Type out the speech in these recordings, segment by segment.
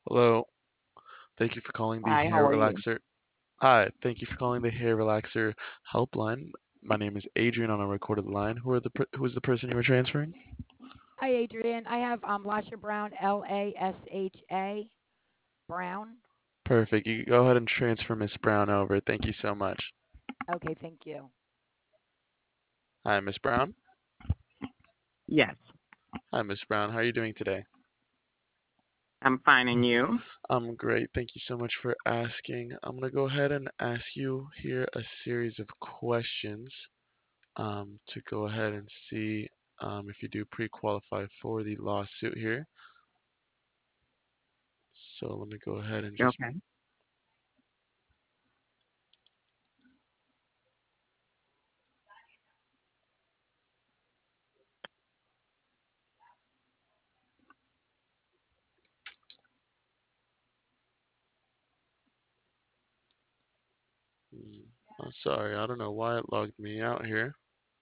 Hello. Thank you for calling the Hi, how Hair are you? Relaxer. Hi, thank you for calling the Hair Relaxer helpline. My name is Adrian on a recorded line. Who is the person you were transferring? Hi, Adrian. I have Lasha Brown, Lasha Brown. Perfect. You can go ahead and transfer Miss Brown over. Thank you so much. Okay, thank you. Hi, Miss Brown. Yes, Hi, Miss Brown. How are you doing today? I'm finding you. I'm great. Thank you so much for asking. I'm gonna go ahead and ask you here a series of questions to go ahead and see if you do pre-qualify for the lawsuit here. So let me go ahead and just Okay. I'm sorry, I don't know why it logged me out here.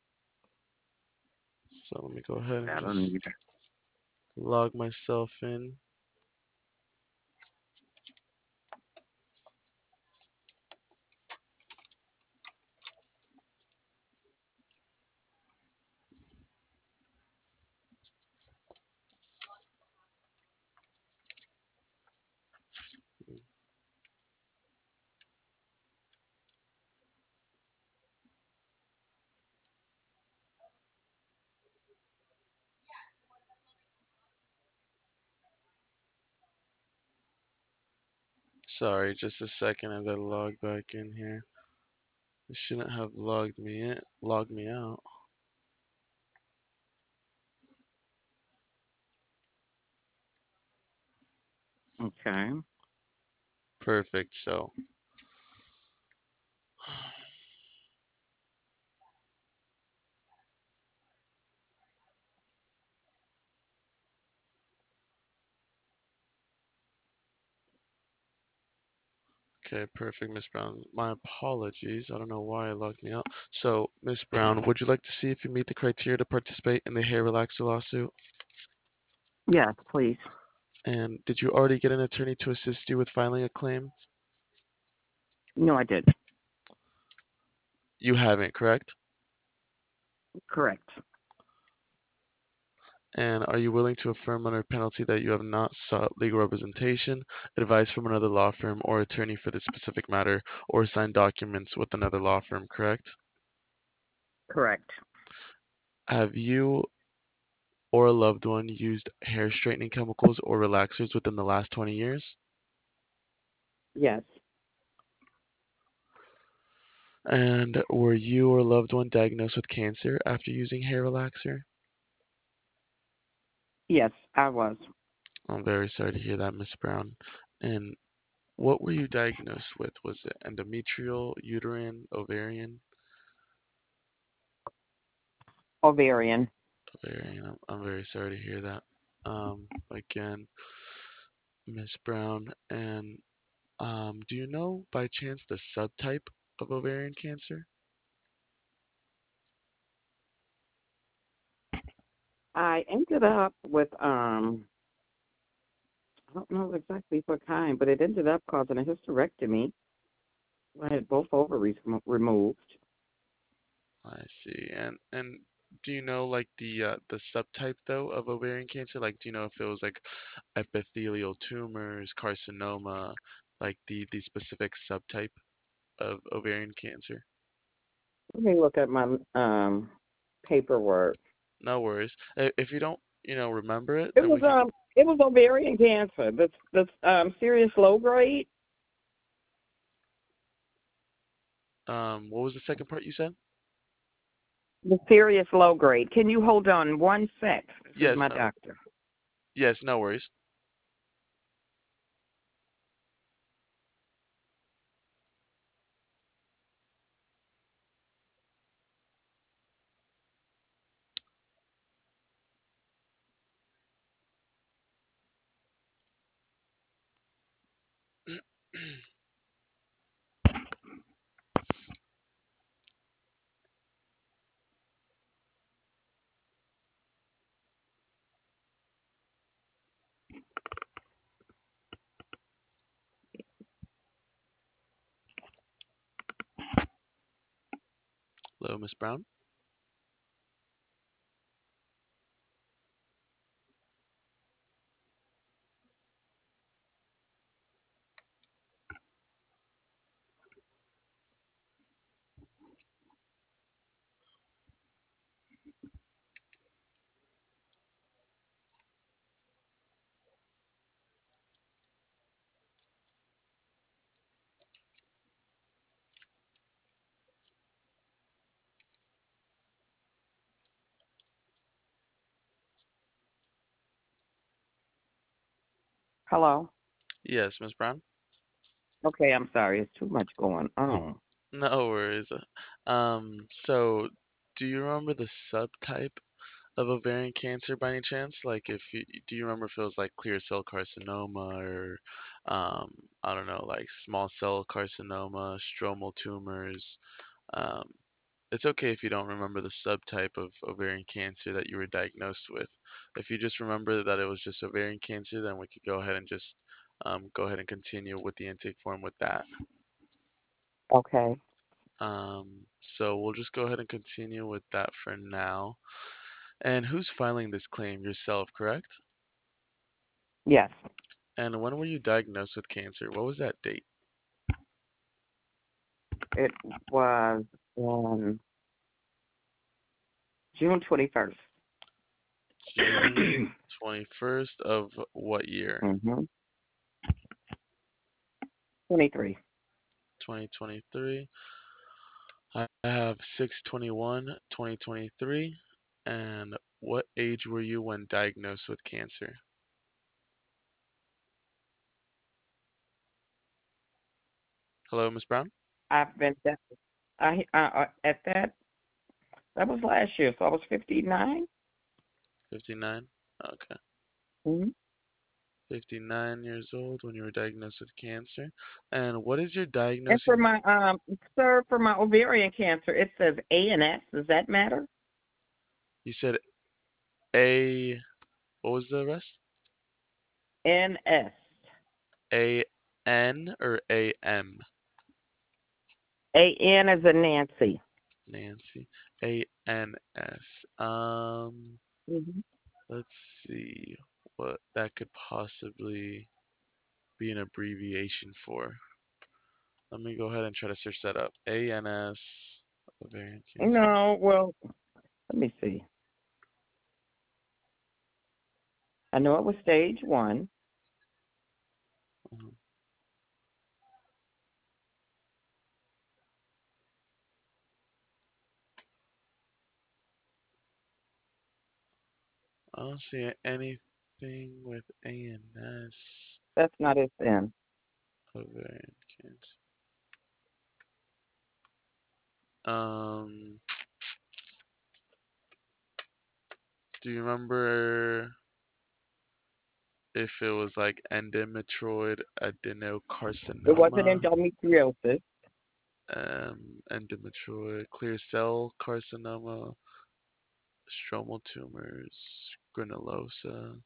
So let me go ahead and I don't just need log myself in. Sorry, just a second. I gotta log back in here. It shouldn't have logged me out. Okay. Perfect. So, okay, perfect, Miss Brown. My apologies. I don't know why it logged me out. So, Miss Brown, would you like to see if you meet the criteria to participate in the hair relaxer lawsuit? Yes, please. And did you already get an attorney to assist you with filing a claim? No, I did. You haven't, correct? Correct. And are you willing to affirm under penalty that you have not sought legal representation, advice from another law firm or attorney for this specific matter, or signed documents with another law firm, correct? Correct. Have you or a loved one used hair straightening chemicals or relaxers within the last 20 years? Yes. And were you or a loved one diagnosed with cancer after using hair relaxer? Yes, I was. I'm very sorry to hear that, Miss Brown. And what were you diagnosed with? Was it endometrial, uterine, ovarian? Ovarian. Ovarian. I'm very sorry to hear that. Again, Miss Brown. And do you know by chance the subtype of ovarian cancer? I ended up with I don't know exactly what kind, but it ended up causing a hysterectomy. I had both ovaries removed. I see. And do you know like the subtype though of ovarian cancer? Like, do you know if it was like epithelial tumors, carcinoma, like the specific subtype of ovarian cancer? Let me look at my paperwork. No worries. If you don't, remember it, It then was we can. it was ovarian cancer. That's serious low grade. What was the second part you said? The serious low grade. Can you hold on 1 sec? This is Yes, my no, doctor. yes, no worries. Hello, Miss Brown? Hello. Yes, Miss Brown? Okay, I'm sorry. It's too much going on. No worries. So do you remember the subtype of ovarian cancer by any chance? Like if you do you remember if it was like clear cell carcinoma or um I don't know, like small cell carcinoma, stromal tumors? Um it's okay if you don't remember the subtype of ovarian cancer that you were diagnosed with. If you just remember that it was just ovarian cancer, then we could go ahead and just go ahead and continue with the intake form with that. Okay. So we'll just go ahead and continue with that for now. And who's filing this claim? Yourself, correct? Yes. And when were you diagnosed with cancer? What was that date? It was on June 21st. June 21st of what year? Mm-hmm. 23. 2023. I have 6/21/2023. And what age were you when diagnosed with cancer? Hello, Miss Brown? I've been at that was last year, so I was 59. 59? Okay. Mm-hmm. 59 years old when you were diagnosed with cancer. And what is your And for diagnosing? my sir, for my ovarian cancer, it says ANS. Does that matter? You said A, what was the rest? NS. A-N or A-M? AN is a Nancy. Nancy. A-N-S. Mm-hmm. Let's see what that could possibly be an abbreviation for. Let me go ahead and try to search that up. A-N-S, ovarian cancer. No, well, let me see. I know it was stage 1. Mhm. I don't see anything with A-N-S, That's not it then. ovarian cancer. Um, do you remember if it was like endometrioid It wasn't adenocarcinoma, endometriosis. endometrioid clear cell carcinoma, stromal tumors, granulosa,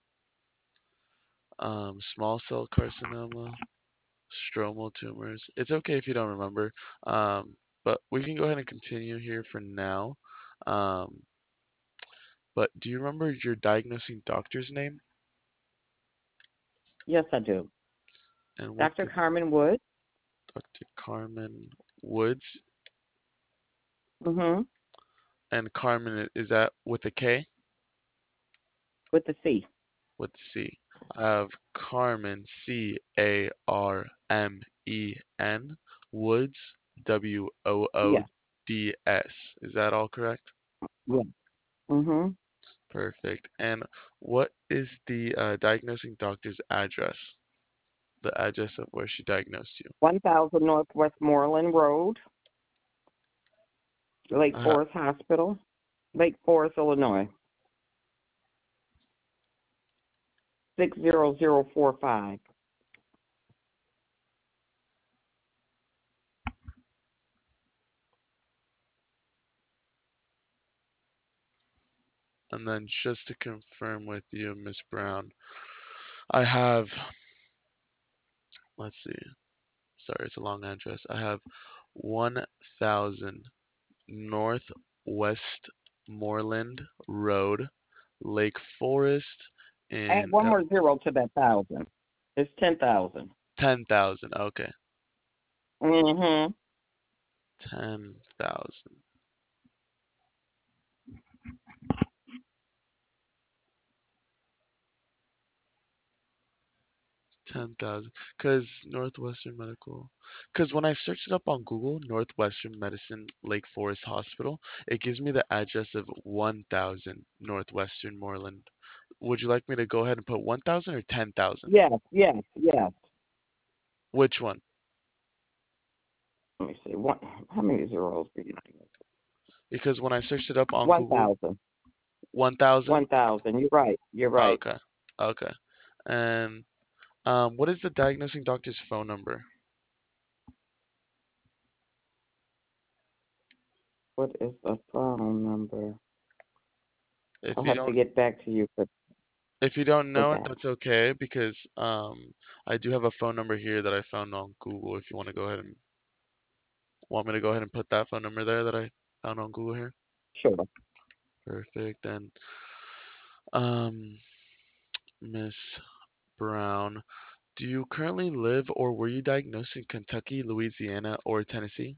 small cell carcinoma, stromal tumors. It's okay if you don't remember, but we can go ahead and continue here for now. Um, but do you remember your diagnosing doctor's name Yes, I do. and what Dr. the Carmen Wood. Dr. Carmen Woods? Mm-hmm. And Carmen, is that with a K? With the C. With C. I have Carmen, Carmen, Woods, Yes. Woods. Is that all correct? Yeah. Mm-hmm. Perfect. And what is the diagnosing doctor's address? The address of where she diagnosed you? 1000 Northwest Moreland Road, Lake Uh, Forest Hospital, Lake Forest, Illinois, 60045. and then just to confirm with you, Miss Brown, I have, let's see, sorry, it's a long address. I have 1000 North Westmoreland Road, Lake Forest, Add in one more zero to that thousand. It's 10,000. 10,000. Okay, Mm-hmm. 10,000. 10,000. Because Northwestern Medical. Because when I searched it up on Google, Northwestern Medicine Lake Forest Hospital, it gives me the address of 1,000 Northwestern Moreland. Would you like me to go ahead and put 1,000 or 10,000? Yes, yes, yes. Which one? Let me see. One. How many zeros do you think? Because when I searched it up on Google, 1,000. 1,000? 1,000. You're right. You're right. Okay. Okay. And what is the diagnosing doctor's phone number? What is the phone number? If I'll you have to don't get back to you if you don't for know it, that. that's okay because I do have a phone number here that I found on Google if you want to go ahead and want me to go ahead and put that phone number there that I found on Google here. Sure. Perfect. And um Miss Brown, do you currently live or were you diagnosed in Kentucky, Louisiana, or Tennessee?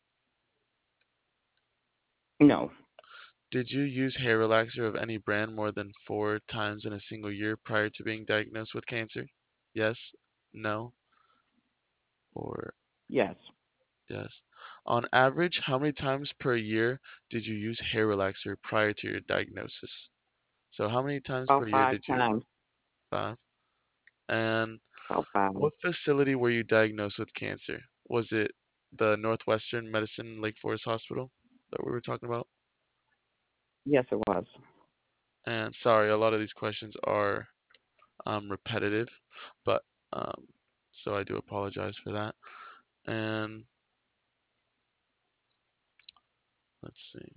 No. Did you use hair relaxer of any brand more than 4 times in a single year prior to being diagnosed with cancer? Yes, no, or Yes. yes. On average, how many times per year did you use hair relaxer prior to your diagnosis? So how many times per About year five did you? times. 5. And About five. what facility were you diagnosed with cancer? Was it the Northwestern Medicine Lake Forest Hospital that we were talking about? Yes, it was. And sorry, a lot of these questions are repetitive, but um, so I do apologize for that. And let's see.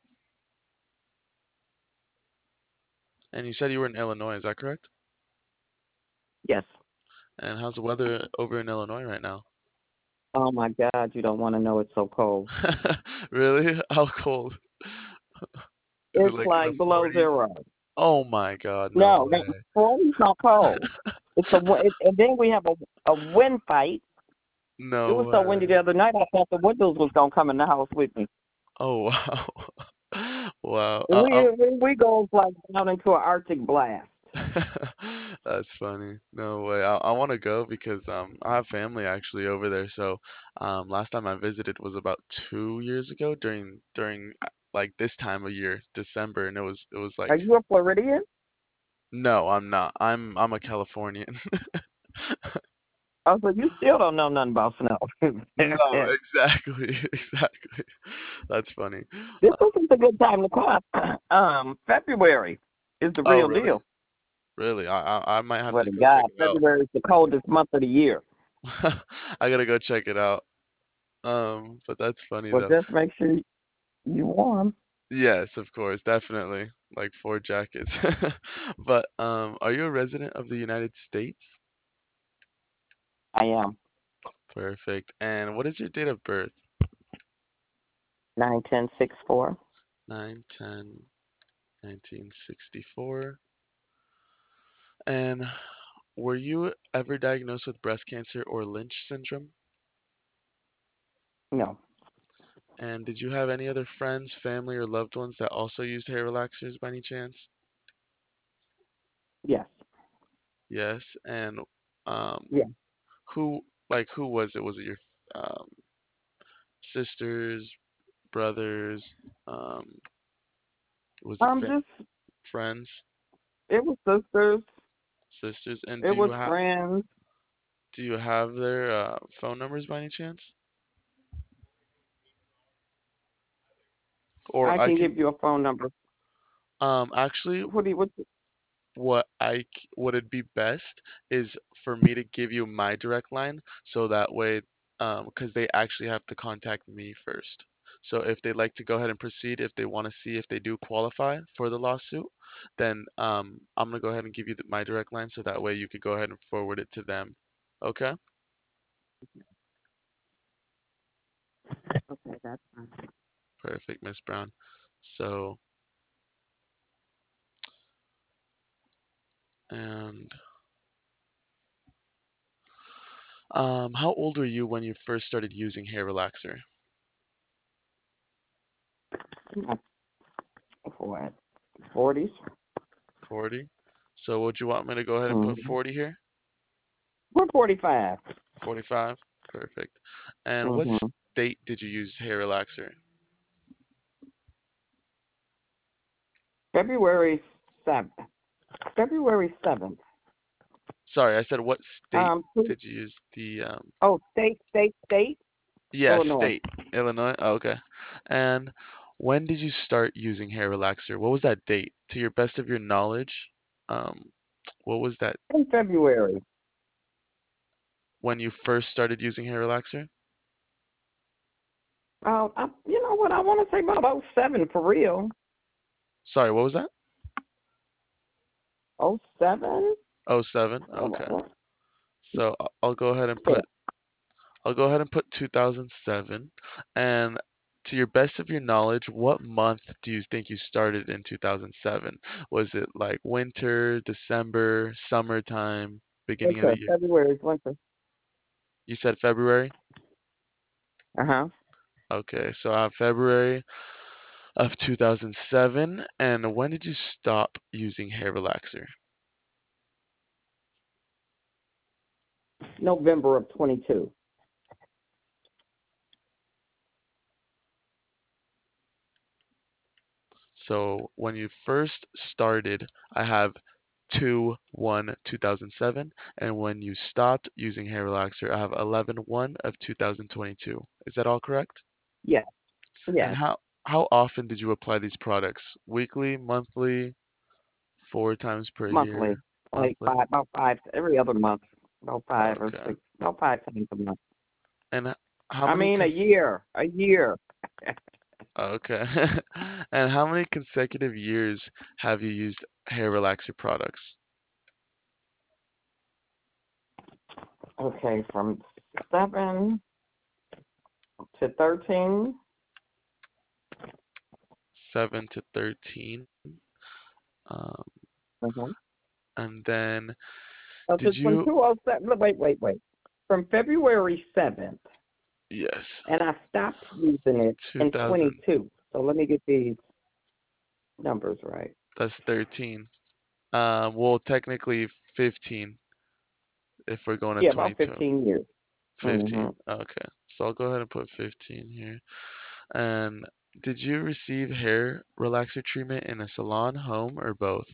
And you said you were in Illinois, is that correct? Yes. And how's the weather over in Illinois right now? Oh my God, you don't want to know it's so cold. Really? How cold? Is it It's like in the like below 40s? zero. Oh my God, no No, way. 40's not cold. And then we have a wind fight. It No was so windy the way. other night. I thought the windows was gonna come in the house with me. Oh wow. Wow. We go like down into an Arctic blast. That's funny. No way. I want to go because I have family actually over there. So last time I visited was about 2 years ago during like this time of year, December, and it was Are like you a Floridian? no, I'm not. I'm a Californian. Oh, so you still don't know nothing about snow. No, exactly, exactly. That's funny. This isn't a good time to come. February is the Oh, real really? deal. Really? I might have Swear to to go check God, it out. February is the coldest month of the year. I gotta go check it out. But that's funny Well, though. just make sure you warm. Yes, of course, definitely. Like 4 jackets. But are you a resident of the United States? I am. Perfect. And what is your date of birth? 91064. 9/10/1964. And were you ever diagnosed with breast cancer or Lynch syndrome? No. And did you have any other friends, family, or loved ones that also used hair relaxers by any chance? Yes. Yes. And um, Yeah. who was it? Was it your um, sisters, brothers? Um, was it Just friends, it was sisters. sisters? And It was friends. do you have their phone numbers by any chance? Or I I can can give you a phone number. actually What do you what? would it be best is for me to give you my direct line so that way because they actually have to contact me first. So if they'd like to go ahead and proceed, if they want to see if they do qualify for the lawsuit, then I'm gonna go ahead and give you my direct line so that way you could go ahead and forward it to them. Okay? Okay, that's fine. Perfect, Miss Brown. So, and how old were you when you first started using hair relaxer? What? 40s? 40. So would you want me to go ahead and put Mm-hmm. 40 here? We're 45. 45. Perfect. And what Mm-hmm. state did you use hair relaxer? February 7th. February 7th. Sorry, I said what state Two, did you use the oh, state, yeah, Illinois. state. Illinois. Oh, okay. And when did you start using hair relaxer? What was that date? To your best of your knowledge, um, what was that In February. when you first started using hair relaxer? You know what? I want to say about '07 for real. Sorry, what was that? '07. '07. Okay. So I'll go ahead and Yeah. put 2007. And to your best of your knowledge, what month do you think you started in 2007? Was it like winter, December, summertime, beginning of the Winter. year? February is winter. You said February? Uh-huh. Okay, so I have February of 2007. And when did you stop using hair relaxer? November of 22. So when you first started, I have 2/1/2007, and when you stopped using hair relaxer, I have 11/1 of 2022. Is that all correct? Yes. And Yes. how often did you apply these products? Weekly, monthly, 4 times per Monthly. year, Like monthly? about five every other month. About 5 or 6. Okay. About 5 times a month. And how I many mean a year. A year. okay. And how many consecutive years have you used hair relaxer products? Okay, from 7 to 13. 7 to 13. Um, Mm-hmm. and then So did from you 207. Wait. From February 7th, yes, and I stopped using it in 2000, 22. So let me get these numbers right. that's 13. Well, technically 15 if we're going to Yeah, about 22. 15 years. 15. Mm-hmm. Okay. So I'll go ahead and put 15 here. And did you receive hair relaxer treatment in a salon, home, or both?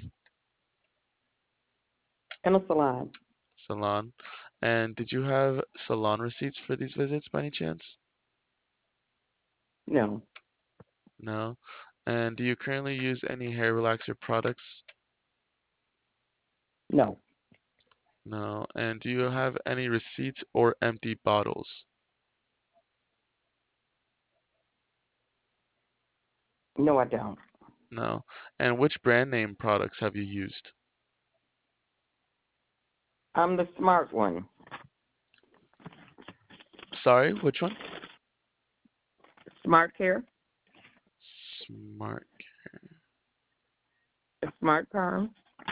In a salon. Salon. And did you have salon receipts for these visits by any chance? No. No. And do you currently use any hair relaxer products? No. No. And do you have any receipts or empty bottles? No, I don't. No. And which brand name products have you used? I'm the smart one. Sorry, which one? Smart care. Smart. The smart perm.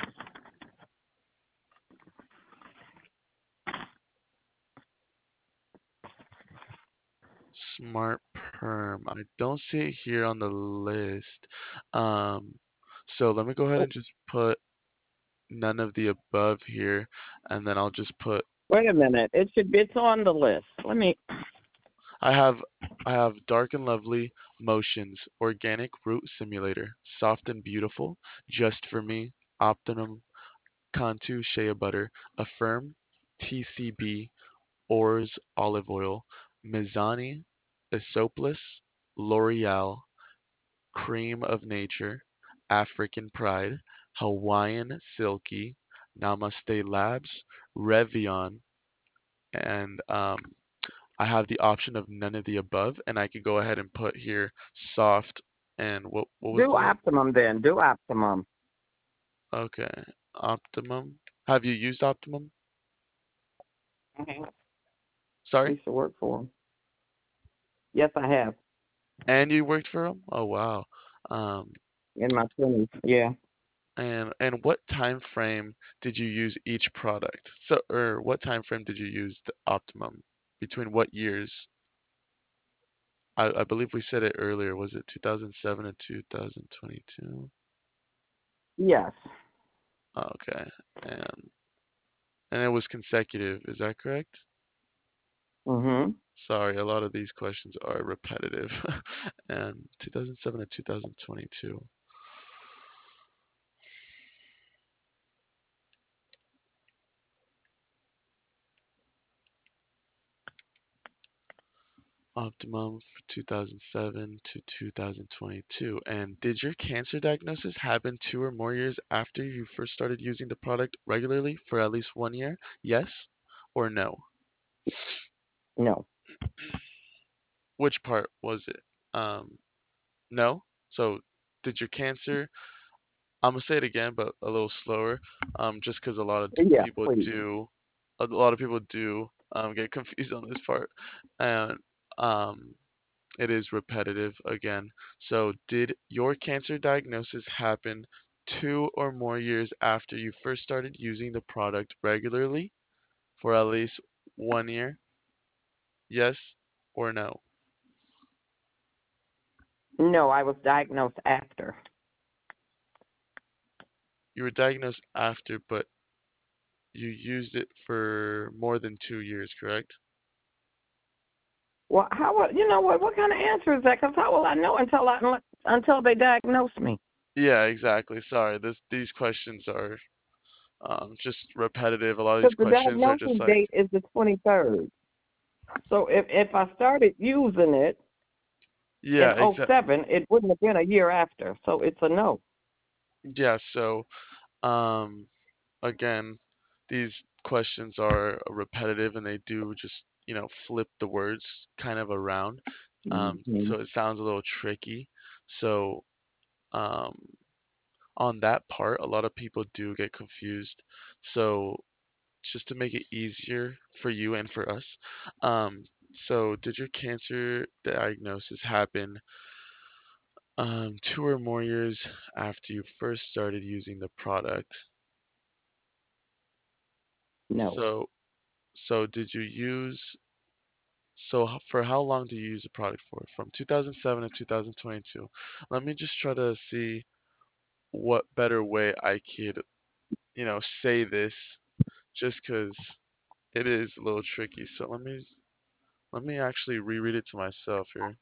Smart Perm. I don't see it here on the list. Um, so let me go ahead Oh, and just put none of the above here, and then I'll just put wait a minute. It's on the list. Let me. I have I have Dark and Lovely Motions Organic Root Simulator, Soft and Beautiful, Just for Me, Optimum Cantu Shea Butter, Affirm, TCB, Oars Olive Oil, Mizani, Esopus, L'Oreal, Cream of Nature, African Pride, Hawaiian Silky, Namaste Labs, Revion, and I have the option of none of the above, and I could go ahead and put here soft and what was Do the optimum then. Do optimum. okay, Optimum. Have you used Optimum? Mm-hmm. I Sorry? used to work for them. Yes, I have. And you worked for them? Oh wow. Um, in my 20s. Yeah. and what time frame did you use each product? So, or what time frame did you use the Optimum? Between what years? I believe we said it earlier. Was it 2007 and 2022? Yes. Okay. And and it was consecutive, is that correct? Mhm. Sorry, a lot of these questions are repetitive. And 2007 to 2022. Optimum for 2007 to 2022. And did your cancer diagnosis happen 2 or more years after you first started using the product regularly for at least 1 year? Yes or no? No. Which part was it? Um, no? So did your cancer, I'm gonna say it again, but a little slower, just because a lot of Yeah, people please. do, a lot of people do get confused on this part, and um, it is repetitive again. So, did your cancer diagnosis happen 2 or more years after you first started using the product regularly for at least 1 year? Yes or no? No, I was diagnosed after. You were diagnosed after, but you used it for more than 2 years, correct? Well, how will you know what kind of answer is that? Because how will I know until they diagnose me? Yeah, exactly. Sorry, these questions are just repetitive. A lot of these Because the questions are just diagnosis like, date is the 23rd. So if I started using it yeah, in '07, it wouldn't have been a year after. So it's a no. yeah. So, um, again, these questions are repetitive and they do just, flip the words kind of around. Hmm. So it sounds a little tricky. So, um, on that part, a lot of people do get confused. So just to make it easier for you and for us, um, so did your cancer diagnosis happen 2 or more years after you first started using the product? No. So, so did you use So for how long do you use the product for? From 2007 to 2022. Let me just try to see what better way I could, say this just because it is a little tricky. So let me actually reread it to myself here.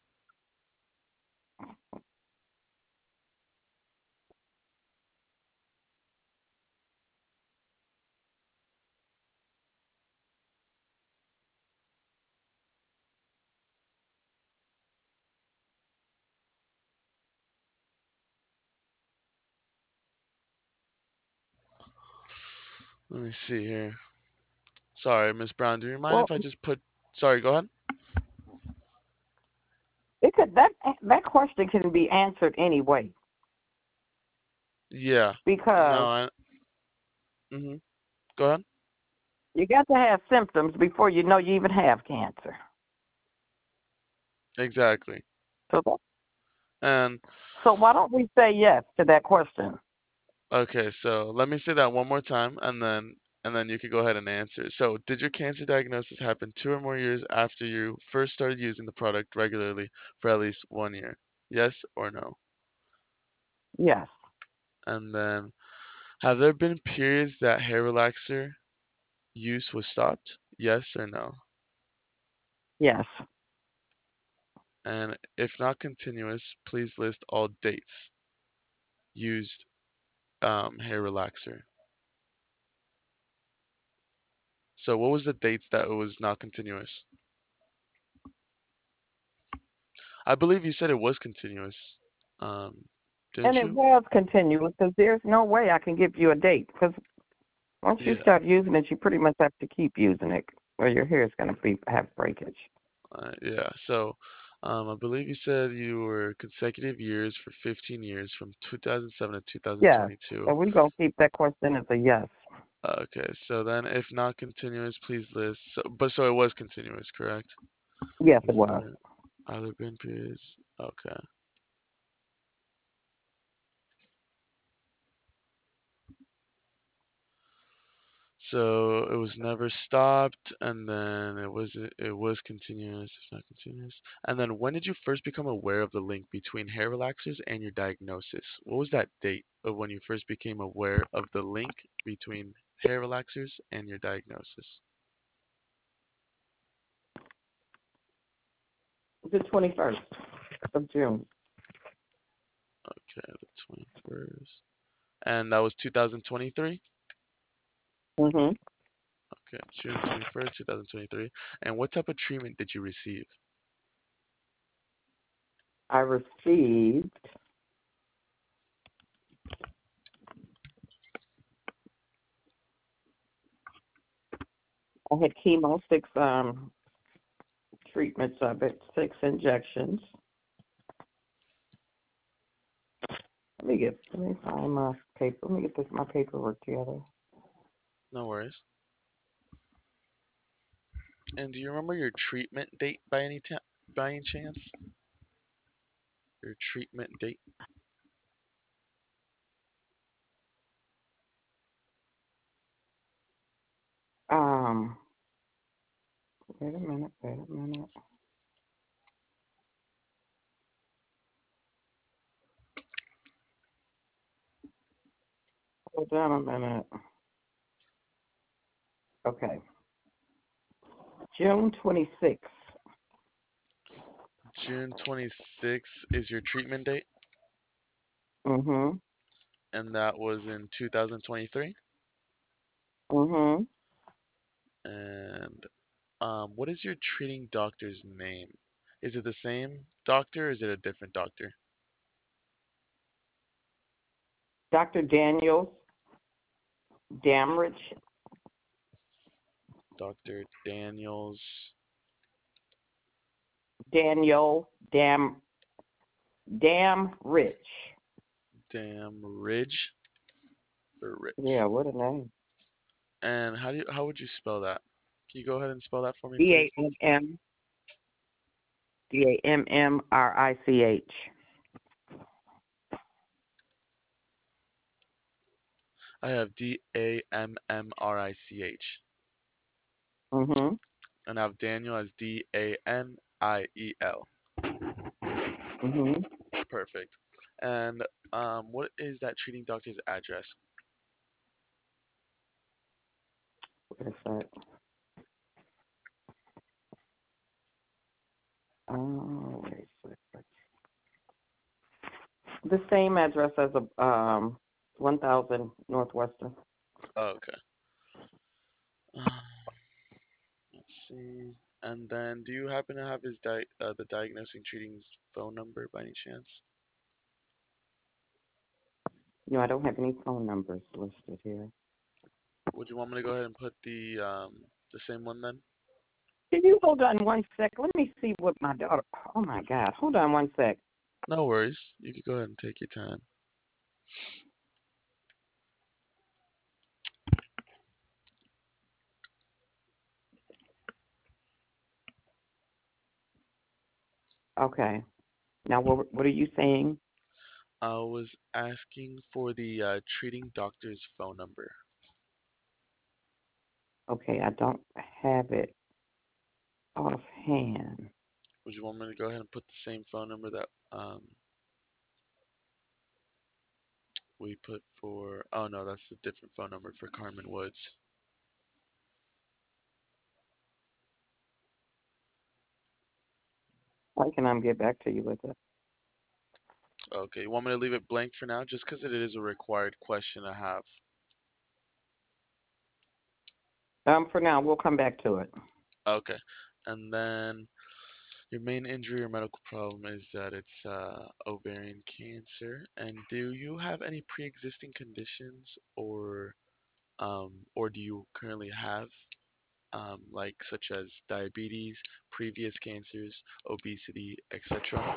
Let me see here. Sorry, Miss Brown, do you mind Well, if I just put Sorry, go ahead. it could that question can be answered anyway Yeah. No, because go ahead. you got to have symptoms before you know you even have cancer. Exactly. So And so why don't we say yes to that question? Okay, so let me say that one more time and then you could go ahead and answer. So, did your cancer diagnosis happen 2 or more years after you first started using the product regularly for at least 1 year? Yes or no? Yes. And then, have there been periods that hair relaxer use was stopped? Yes or no? Yes. And if not continuous, please list all dates used hair relaxer. So, what was the dates that it was not continuous? I believe you said it was continuous. Um, And didn't it you? was continuous because there's no way I can give you a date because once you Yeah. start using it, you pretty much have to keep using it or your hair is going to have breakage. Yeah. So, I believe you said you were consecutive years for 15 years from 2007 to Yes. 2022. So we're going to keep that question as a yes. Okay. So then, if not continuous, please list. So it was continuous, correct? Yes, it Has was. there either been periods? Okay. So it was never stopped, and then it was continuous, it's not continuous. And then when did you first become aware of the link between hair relaxers and your diagnosis? What was that date of when you first became aware of the link between hair relaxers and your diagnosis? The 21st of June. Okay, the 21st. And that was 2023? Mm-hmm. Okay, June 21st, 2023. And what type of treatment did you receive? I received, I had chemo, six treatments of it, six injections. Let me find my paper. Let me get my paperwork together. No worries. And do you remember your treatment date by any chance? Your treatment date? Um, wait a minute, wait a minute. Hold on a minute. Okay. June 26th. June 26th is your treatment date, Mm-hmm. and that was in 2023. Mm-hmm. And what is your treating doctor's name? Is it the same doctor or is it a different doctor? Dr. Daniels Damrich. Dr. Daniels Daniel Damrich. Damridge or Rich? Yeah, what a name. And how would you spell that? Can you go ahead and spell that for me, D please? A M M Dammrich. I have Dammrich, Mm-hmm. and I have Daniel as Daniel. Mm-hmm. Perfect. And what is that treating doctor's address? What is that? Oh, wait a second. The same address as a 1000 Northwestern. Oh, okay. Let's see. And then, do you happen to have the diagnosing treating's phone number by any chance? No, I don't have any phone numbers listed here. Would you want me to go ahead and put the same one then? Can you hold on one sec? Let me see what my daughter. Oh my God! Hold on one sec. No worries. You could go ahead and take your time. Okay. Now, what are you saying? I was asking for the treating doctor's phone number. Okay, I don't have it offhand. Would you want me to go ahead and put the same phone number that we put for? Oh no, that's a different phone number for Carmen Woods. I can get back to you with it. Okay, you want me to leave it blank for now, just because it is a required question to have. For now, we'll come back to it. Okay, and then your main injury or medical problem is that it's ovarian cancer. And do you have any pre-existing conditions, or do you currently have like such as diabetes, previous cancers, obesity, etc.?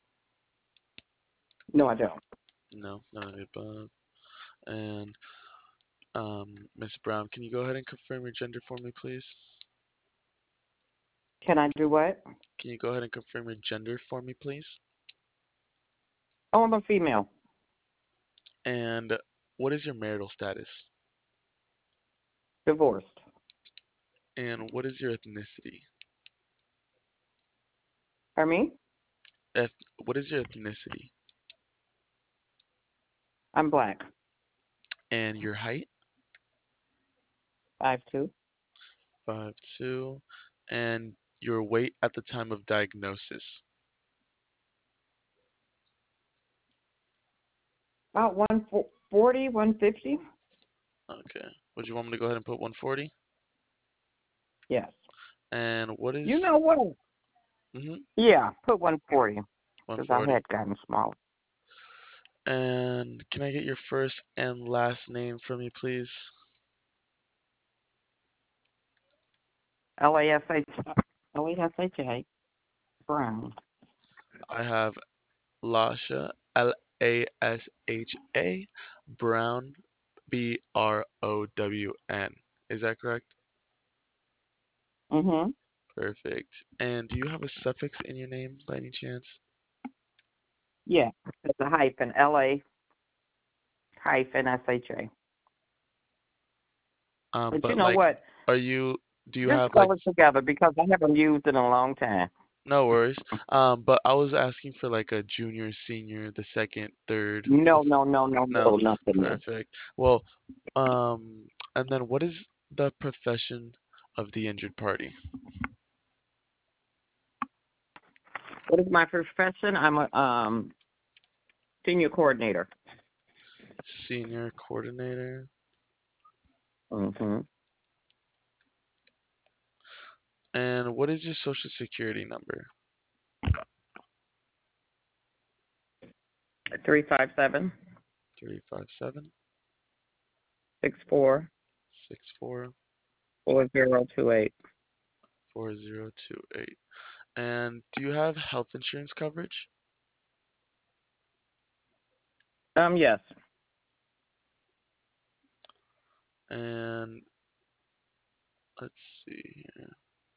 No, I don't. No, none of the above. And Miss Brown, can you go ahead and confirm your gender for me, please? Can I do what? Can you go ahead and confirm your gender for me, please? Oh, I'm a female. And what is your marital status? Divorced. And what is your ethnicity? Pardon me? Eth what is your ethnicity? I'm black. And your height? 5'2". 5'2". And your weight at the time of diagnosis? About 140, 150. Okay. Would you want me to go ahead and put 140? Yes. And what You is know what? mm-hmm, Yeah, put 140 because I 140? had gotten smaller. And can I get your first and last name for me, please? LASH, LASHA Brown. I have Lasha, Lasha, Brown, Brown. Is that correct? Mm-hmm. Perfect. And do you have a suffix in your name by any chance? Yeah, it's a hyphen. LA-SHA. But you But know like, what? do you Just have like, spell it together because I haven't used it in a long time. no worries. But I was asking for like a junior, senior, the second, third, No, no, no, no, no, no, nothing. No. perfect. Well, and then what is the profession of the injured party? What is my profession? I'm a senior coordinator. Senior coordinator. Mm-hmm. And what is your social security number? 357 357 64 64 4028. 4028. And do you have health insurance coverage? Yes. And let's see here.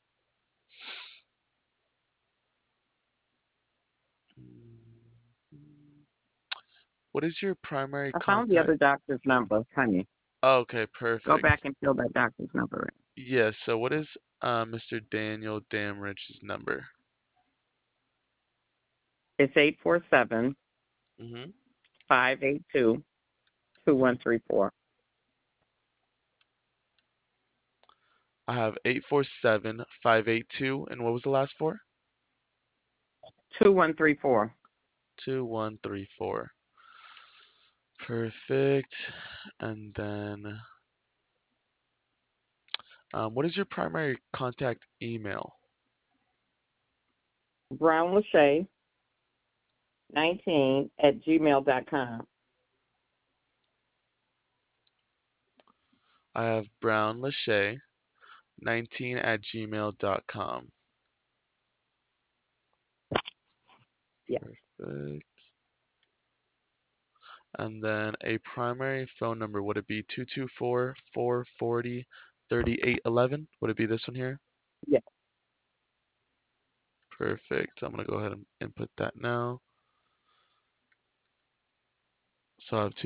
Mm, what is your primary I found the contact? other doctor's number, honey. Okay, Go back perfect. and fill that doctor's number Yes, so what is Mr. Daniel Damrich's number? in. It's 847 Mm-hmm, 582 mm-hmm. 2134. I have 847-582, and what was the last four? 2134. 2134. Perfect. And then, what is your primary contact email? Brown Lachey 19 at gmail.com. I have brownlachey19 at gmail.com. Yeah. Perfect. And then a primary phone number, would it be 224-440-3811? Would it be this one here? Yeah. Perfect. I'm going to go ahead and input that now. So I have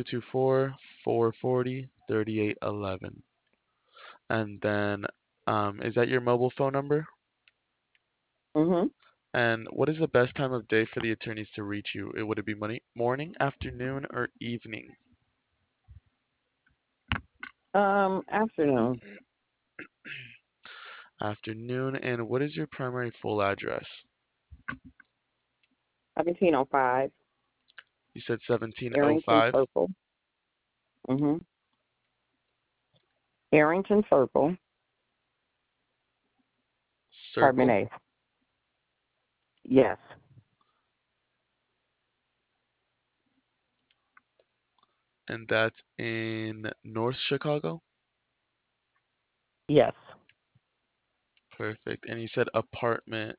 224-440-3811. And then, is that your mobile phone number? Mm-hmm. And what is the best time of day for the attorneys to reach you? Would it be morning, afternoon, or evening? Afternoon. Afternoon. And what is your primary full address? 1705. You said Arrington 1705 Circle. Mm-hmm. Arrington Circle. Apartment Circle, A. Yes. and that's in North Chicago? Yes. Perfect. And you said apartment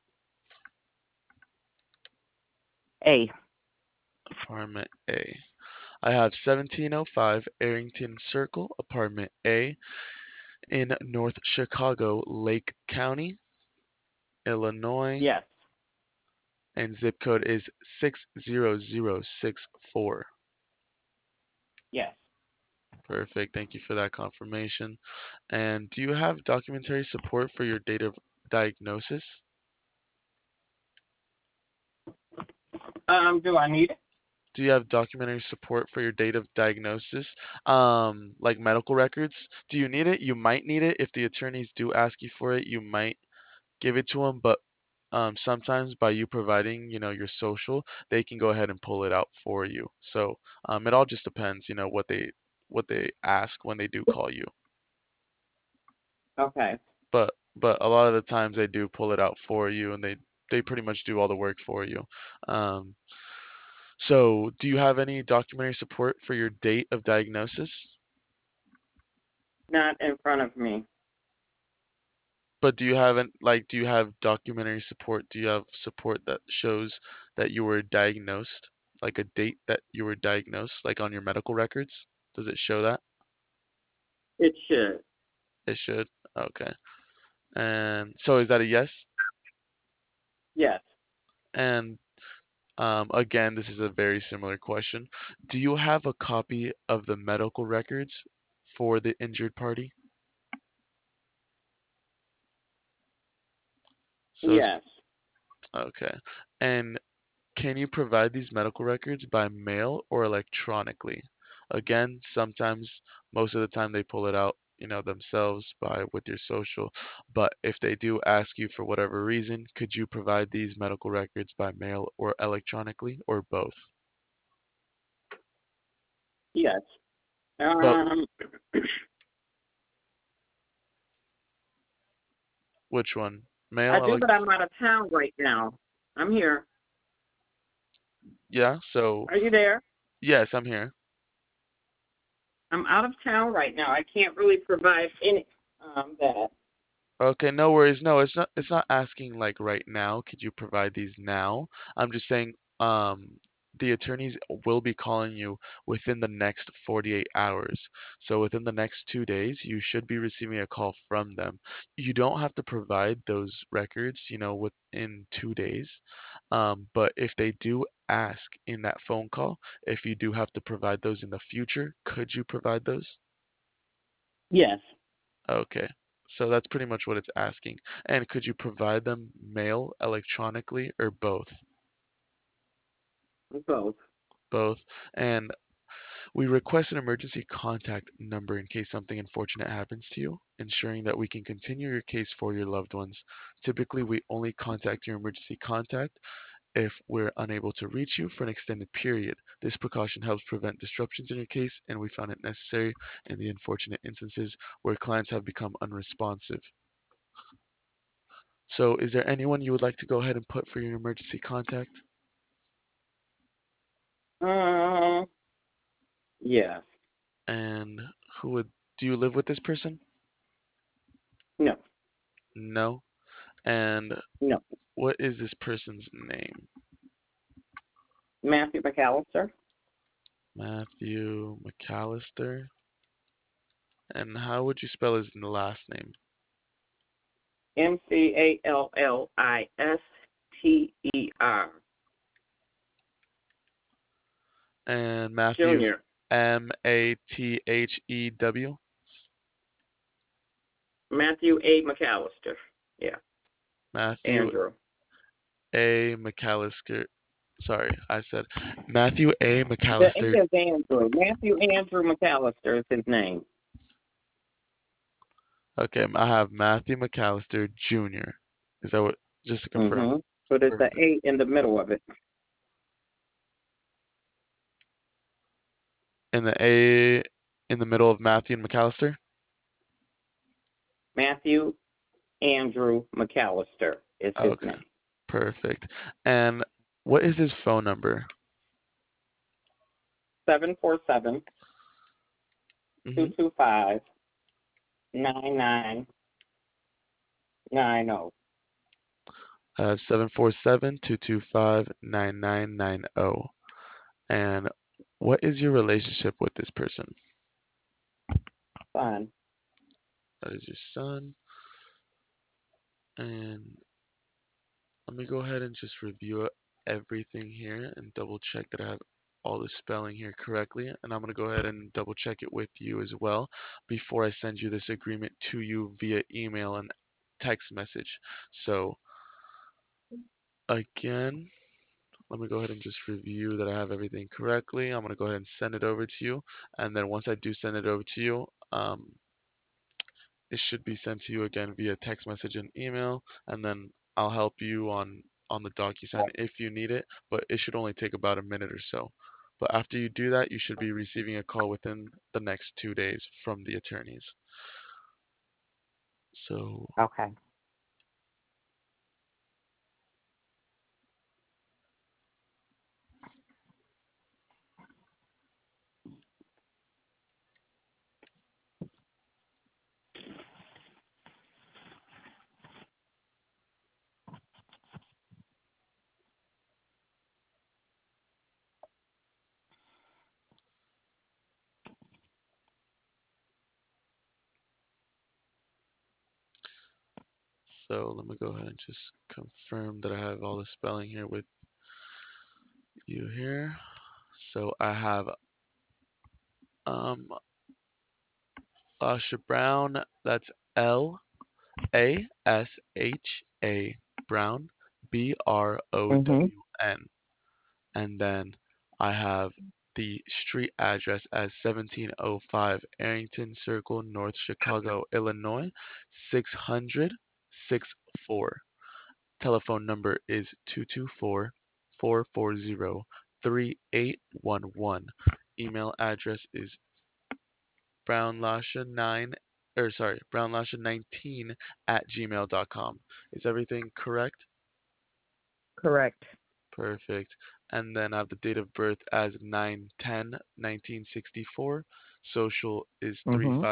A. apartment A. I have 1705 Arrington Circle, apartment A, in North Chicago, Lake County, Illinois. Yes. and zip code is 60064. Yes. Perfect. Thank you for that confirmation. And do you have documentary support for your date of diagnosis? Do I need it? Do you have documentary support for your date of diagnosis? Like medical records? Do you need it? You might need it. If the attorneys do ask you for it, you might give it to them, but sometimes by you providing, your social, they can go ahead and pull it out for you. So it all just depends, what they ask when they do call you. Okay. But a lot of the times they do pull it out for you, and they pretty much do all the work for you. Um, so do you have any documentary support for your date of diagnosis? Not in front of me. But do you have documentary support? Do you have support that shows that you were diagnosed? Like a date that you were diagnosed, like on your medical records? Does it show that? It should. It should. Okay. And so is that a yes? Yes. And again, this is a very similar question. Do you have a copy of the medical records for the injured party? So it's Yes. okay. And can you provide these medical records by mail or electronically? Again, sometimes, most of the time, they pull it out, themselves by with your social. But if they do ask you for whatever reason, could you provide these medical records by mail or electronically or both? Yes. But Um, which one? I Mail, do, but I'm out of town right now. I'm here. yeah, so Are you there? yes, I'm here. I'm out of town right now. I can't really provide any that. Okay, no worries. No, it's not asking like right now, could you provide these now? I'm just saying the attorneys will be calling you within the next 48 hours. So within the next 2 days, you should be receiving a call from them. You don't have to provide those records, within 2 days. But if they do ask in that phone call, if you do have to provide those in the future, could you provide those? Yes. Okay. So that's pretty much what it's asking. And could you provide them mail, electronically, or both? Both. Both. And we request an emergency contact number in case something unfortunate happens to you, ensuring that we can continue your case for your loved ones. Typically, we only contact your emergency contact if we're unable to reach you for an extended period. This precaution helps prevent disruptions in your case, and we found it necessary in the unfortunate instances where clients have become unresponsive. So is there anyone you would like to go ahead and put for your emergency contact? Um, yes. And do you live with this person? No. No. And No. what is this person's name? Matthew McAllister. Matthew McAllister. And how would you spell his last name? McAllister. And Matthew Junior. Mathew? Matthew A. McAllister. Yeah. Matthew Andrew. A. McAllister. Sorry, I said Matthew A. The A McAllister. is Andrew. Matthew Andrew McAllister is his name. Okay, I have Matthew McAllister Jr. Is that what, just to confirm? Mm-hmm. So there's the Perfect. A in the middle of it. And the A in the middle of Matthew and McAllister? Matthew Andrew McAllister is his Okay, name. perfect. And what is his phone number? 747 Mm-hmm. 225 9990. 747-225-9990. And what is your relationship with this person? Fine. That is your son. And let me go ahead and just review everything here and double check that I have all the spelling here correctly. And I'm going to go ahead and double check it with you as well before I send you this agreement to you via email and text message. So again, let me go ahead and just review that I have everything correctly. I'm going to go ahead and send it over to you. And then once I do send it over to you, it should be sent to you again via text message and email. And then I'll help you on the DocuSign if you need it, but it should only take about a minute or so. But after you do that, you should be receiving a call within the next 2 days from the attorneys. So Okay. let me go ahead and just confirm that I have all the spelling here with you here. So I have um Lasha Brown, that's Lasha Brown, Mhm. Brown. And then I have the street address as 1705 Arrington Circle, North Chicago, Illinois, 60064. Telephone number is 224-440-3811. Email address is brownlasha9 brownlasha19 at gmail.com. Is everything correct? Correct. Perfect. And then I have the date of birth as 9/10/1964. Social is Mhm.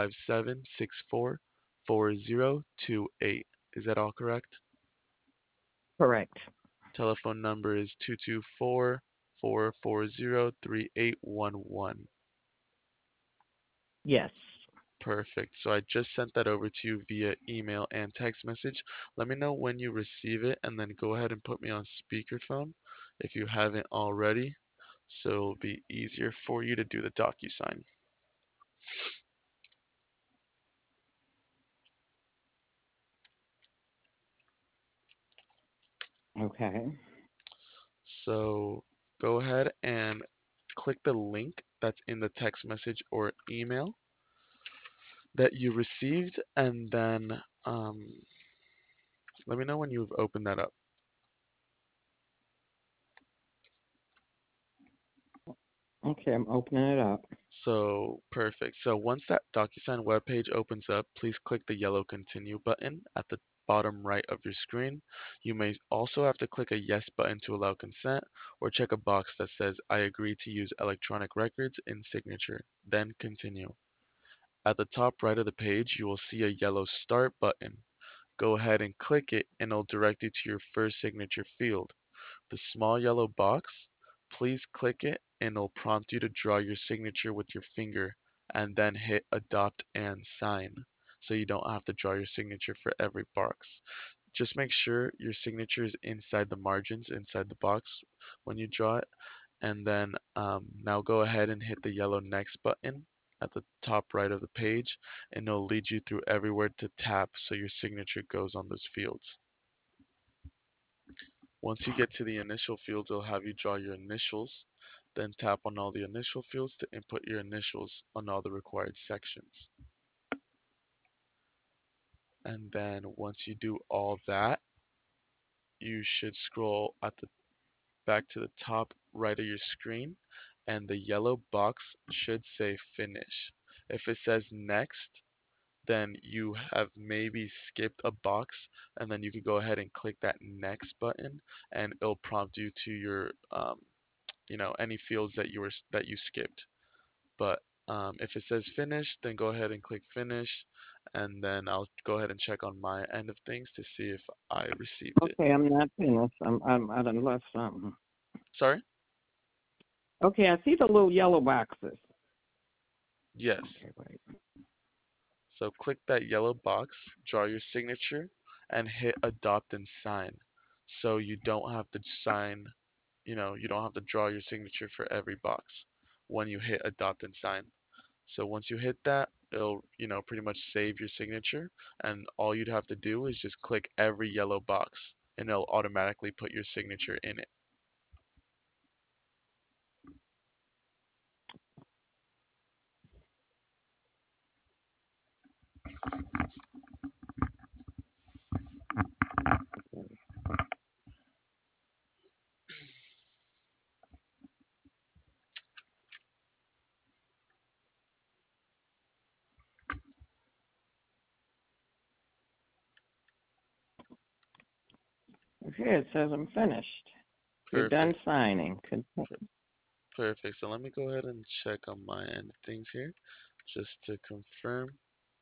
357644028. Is that all correct? Correct. Telephone number is 224-440-3811. Yes. Perfect. So I just sent that over to you via email and text message. Let me know when you receive it and then go ahead and put me on speakerphone if you haven't already. So it'll be easier for you to do the DocuSign. Okay. So go ahead and click the link that's in the text message or email that you received, and then let me know when you've opened that up. Okay, I'm opening it up. So perfect. So once that DocuSign webpage opens up, please click the yellow continue button at the bottom right of your screen. You may also have to click a yes button to allow consent or check a box that says I agree to use electronic records in signature, then continue. At the top right of the page, you will see a yellow start button. Go ahead and click it and it'll direct you to your first signature field. The small yellow box, please click it and it'll prompt you to draw your signature with your finger and then hit adopt and sign. So you don't have to draw your signature for every box. Just make sure your signature is inside the margins, inside the box when you draw it. And then now go ahead and hit the yellow next button at the top right of the page and it'll lead you through everywhere to tap so your signature goes on those fields. Once you get to the initial fields, it'll have you draw your initials, then tap on all the initial fields to input your initials on all the required sections. And then once you do all that, you should scroll at the back to the top right of your screen and the yellow box should say finish. If it says next, then you have maybe skipped a box and then you could go ahead and click that next button and it'll prompt you to your any fields that you skipped. But if it says finish, then go ahead and click finish, and then I'll go ahead and check on my end of things to see if I received it. Okay, I'm not finished. I done left something. Sorry? Okay, I see the little yellow boxes. Yes. Okay, wait. So click that yellow box, draw your signature, and hit adopt and sign. So you don't have to sign you don't have to draw your signature for every box when you hit adopt and sign. So once you hit that, it'll, pretty much save your signature, and all you'd have to do is just click every yellow box and it'll automatically put your signature in it. Okay, it says I'm finished. You're done Perfect. signing. Perfect. So let me go ahead and check on my end of things here just to confirm.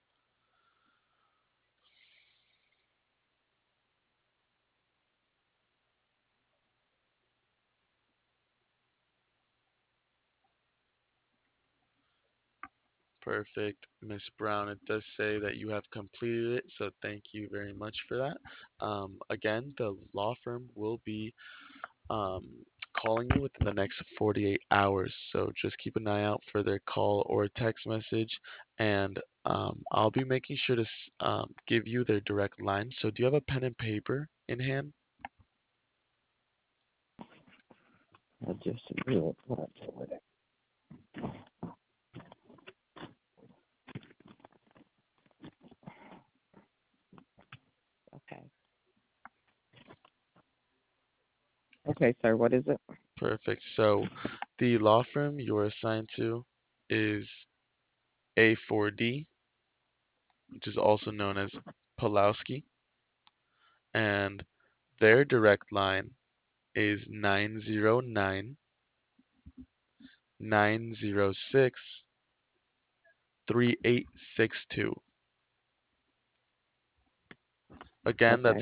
Perfect, Miss Brown. It does say that you have completed it, so thank you very much for that. Again, the law firm will be um, calling you within the next 48 hours, so just keep an eye out for their call or text message, and I'll be making sure to give you their direct line. So, do you have a pen and paper in hand? I just do it. Okay. Okay, sir. What is it? Perfect. So, the law firm you're assigned to is A4D, which is also known as Pulowski, and their direct line is 909-906-3862. Again, Okay. that's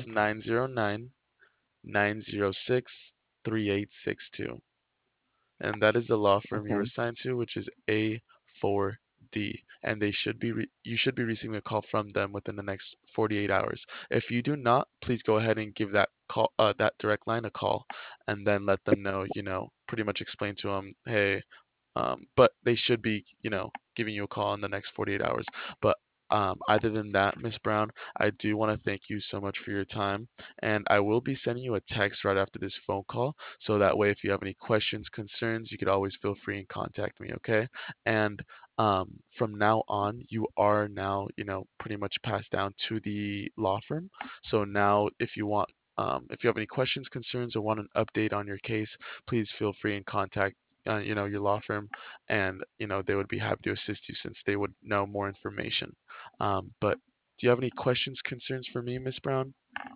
909-906-3862. And that is the law firm you're Okay. assigned to, which is A4D. And you should be receiving a call from them within the next 48 hours. If you do not, please go ahead and give that direct line a call, and then let them know, pretty much explain to them, hey, but they should be, giving you a call in the next 48 hours. But other than that, Miss Brown, I do want to thank you so much for your time. And I will be sending you a text right after this phone call. So that way, if you have any questions, concerns, you could always feel free and contact me, okay? And from now on, you are now, pretty much passed down to the law firm. So now, if you have any questions, concerns, or want an update on your case, please feel free and contact your law firm, and they would be happy to assist you since they would know more information. But do you have any questions, concerns for me, Miss Brown?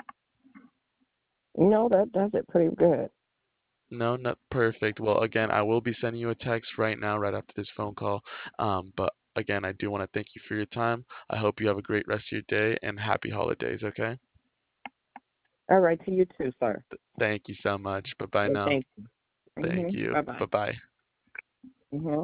No, that does it pretty good. No, not perfect. Well, again, I will be sending you a text right now, right after this phone call. But again, I do want to thank you for your time. I hope you have a great rest of your day and happy holidays, okay? All right. To you too, sir. Thank you so much. Bye bye Okay, now. thank you. Thank you. Bye bye. Bye bye.